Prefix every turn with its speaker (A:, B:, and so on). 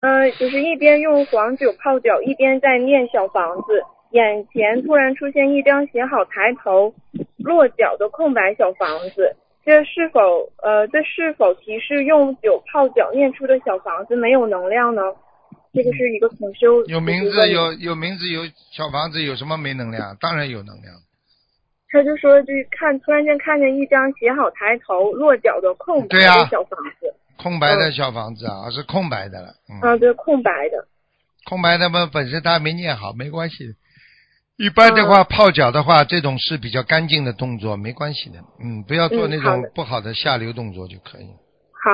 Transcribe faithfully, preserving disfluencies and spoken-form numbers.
A: 呃，就是一边用黄酒泡脚，一边在念小房子，眼前突然出现一张写好抬头落脚的空白小房子，这是否呃这是否提示用酒泡脚念出的小房子没有能量呢？这个是一个同修
B: 有名字有有名字有小房子有什么没能量？当然有能量。
A: 他就说就是看突然间看见一张写好抬头落脚的空白的小房子。
B: 对啊，空白的小房子啊，嗯、是空白的了。嗯，
A: 啊，对，空白的。
B: 空白的嘛，本身他没念好，没关系。一般的话，嗯、泡脚的话，这种是比较干净的动作，没关系的。嗯，不要做那种不好的下流动作就可以。